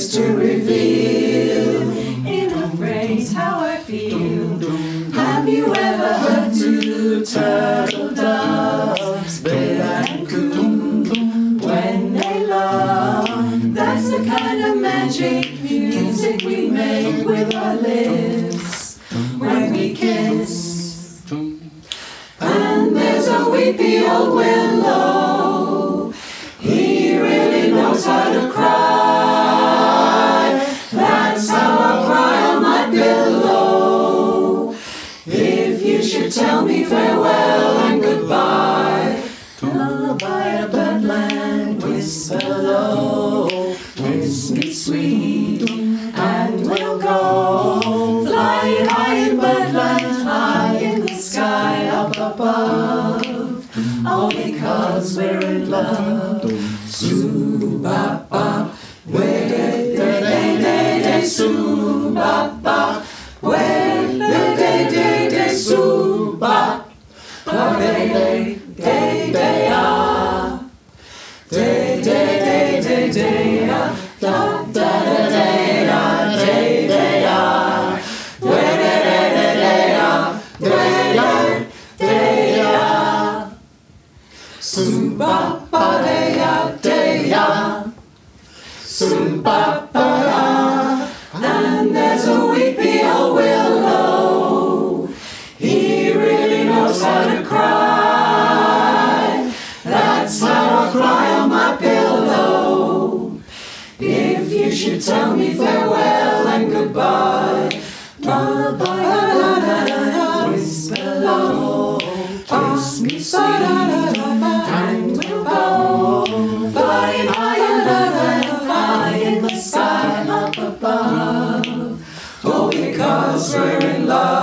ways to reveal in a phrase how I feel. Have you ever heard two turtle doves, bill and coo, when they love? That's the kind of magic music we make with our lips when we kiss. And there's a weepy old willow, he really knows how to cry. That's how I cry on my pillow. If you should tell me farewell and goodbye, lullaby a birdland, whisper low, kiss me sweet, and we'll go flying high in birdland, high in the sky up above, all because we're in love. Soo-ba-ba, way-day-day-day-day, soo-ba-ba, way-day-day-day-day, soo-ba, day-day-day-day-day-ah, day-day-day-day-day-ah, da-da-da-day-ah, day-day-ah, day-day-day-day-ah, day-day-day-ah, soo-ba-ba-day-ah-day-ah, soo-ba-ba-ah. And there's a weepy old willow, he really knows how to cry. That's how I cry on my pillow. If you should tell me farewell and goodbye, lullaby, whisper low, kiss me sweet, and we'll go flying high in the sky up above, oh, because we're in love.